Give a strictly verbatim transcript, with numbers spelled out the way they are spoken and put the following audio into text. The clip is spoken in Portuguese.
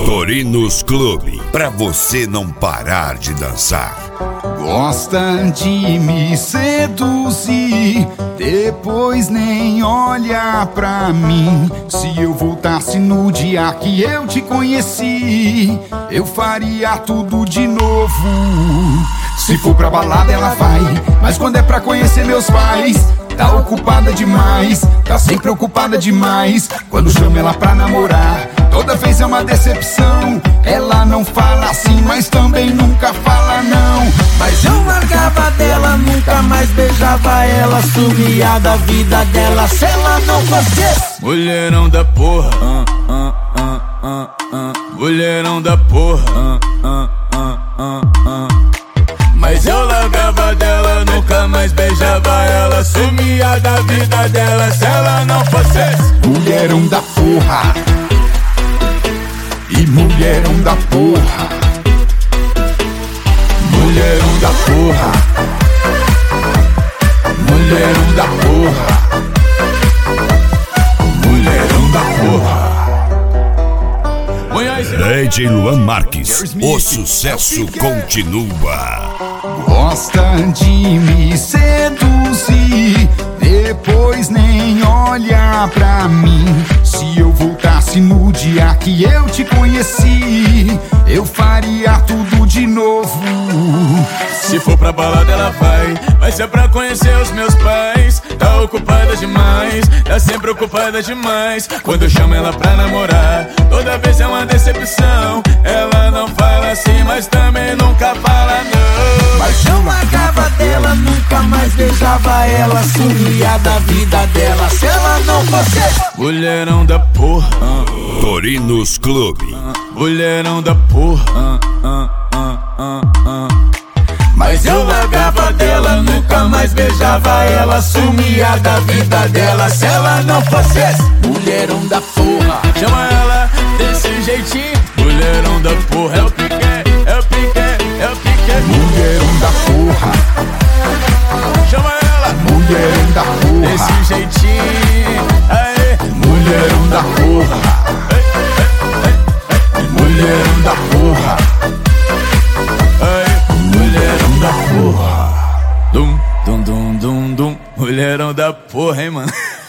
Torinos Clube, pra você não parar de dançar. Gosta de me seduzir, depois nem olha pra mim. Se eu voltasse no dia que eu te conheci, eu faria tudo de novo. Se for pra balada ela vai, mas quando é pra conhecer meus pais, tá ocupada demais, tá sempre ocupada demais. Quando chamo ela pra namorar, toda vez é uma decepção. Ela não fala assim, mas também nunca fala não. Mas eu largava dela, nunca mais beijava ela, sumia da vida dela se ela não fosse mulherão da porra, uh, uh, uh, uh, uh. Mulherão da porra, uh, uh, uh, uh, uh. Mas eu largava dela, nunca mais beijava ela, sumia da vida dela se ela não fosse mulherão da porra. E mulherão da porra. Mulherão da porra. Mulherão da porra. Mulherão da porra. D J Luan Marques, o sucesso continua. Gosta de me seduzir, depois nem olha pra mim. Se eu voltasse no dia que eu te conheci, eu faria tudo de novo. Se for pra balada ela vai, vai ser pra conhecer os meus pais. Tá ocupada demais, tá sempre ocupada demais. Quando eu chamo ela pra namorar, toda vez é uma decepção. Ela não fala assim, mas também nunca fala não. Mas eu largava dela, nunca mais beijava ela, sumia da vida dela se ela não fosse mulherão da porra, uh. Torinos Clube, uh. Mulherão da porra, uh, uh, uh, uh, uh. Mas eu largava dela, nunca mais beijava ela, sumia da vida dela se ela não fosse mulherão da porra. Chama ela desse jeitinho, mulherão da porra. É o que quer, é o que quer, é o que quer. Mulherão da porra. Chama ela, mulherão da porra. Desse jeitinho, aê. Mulherão da porra. Mulherão da porra. Aê. Mulherão da porra. Dum, dum, dum, dum, dum. Mulherão da porra, hein, mano.